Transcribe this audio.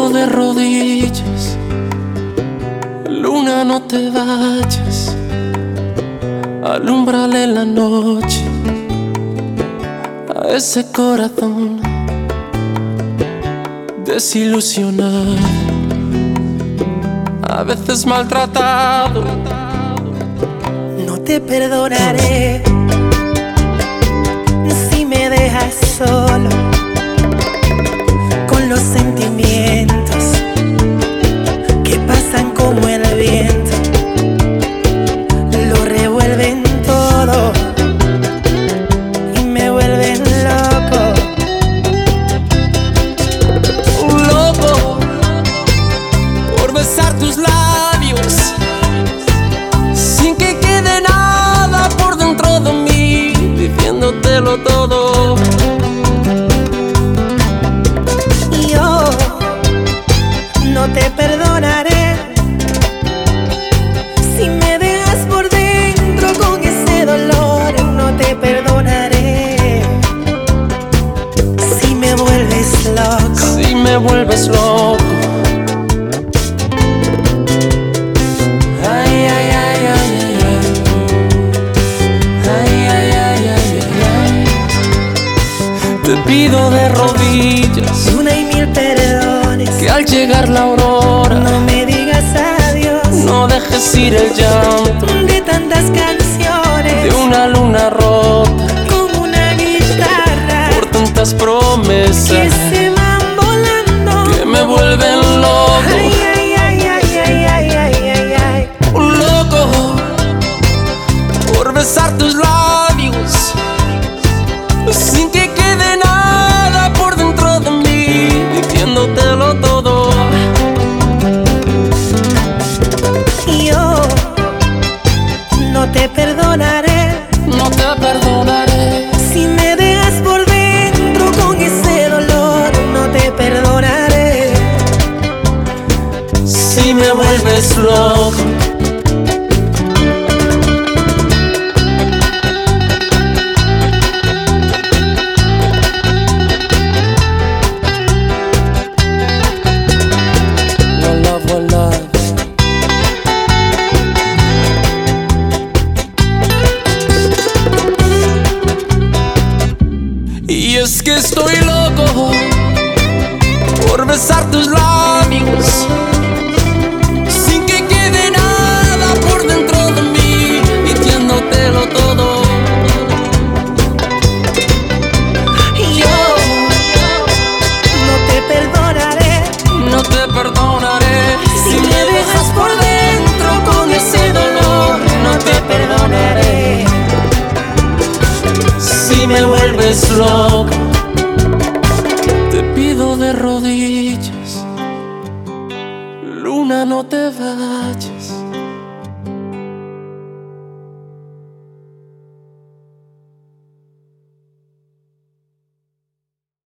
pido de rodillas, luna, no te vayas, alúmbrale la noche a ese corazón desilusionado, a veces maltratado. No te perdonaré si me dejas solo con los sentimientos que pasan como el viento, lo revuelven todo y me vuelven loco. Un loco por besar tus labios sin que quede nada por dentro de mí, diciéndotelo todo. No te perdonaré si me dejas por dentro con ese dolor. No te perdonaré si me vuelves loco. Si me vuelves loco. Ay, ay, ay, ay, ay. Ay, ay, ay, ay, ay. Te pido de rodillas Una y mil perdones, que al llegar la aurora no me digas adiós. no dejes ir el llanto De tantas canciones, de una luna rota como una guitarra, por tantas que promesas se van volando, que me vuelven loco. Ay, ay, ay, ay, ay, ay, ay, ay, ay. Un loco por besar tus labios sin que quede nada por dentro de mí, diciéndotelo todo. Yo no te perdonaré, no te perdonaré si me dejas por dentro con ese dolor. No te perdonaré si me vuelves loco. Y es que estoy loco por besar tus labios sin que quede nada por dentro de mí, diciéndotelo todo. Yo no te perdonaré, no te perdonaré si me dejas por dentro con ese dolor. No te perdonaré si me vuelves loco. Te pido de rodillas, luna, no te vayas,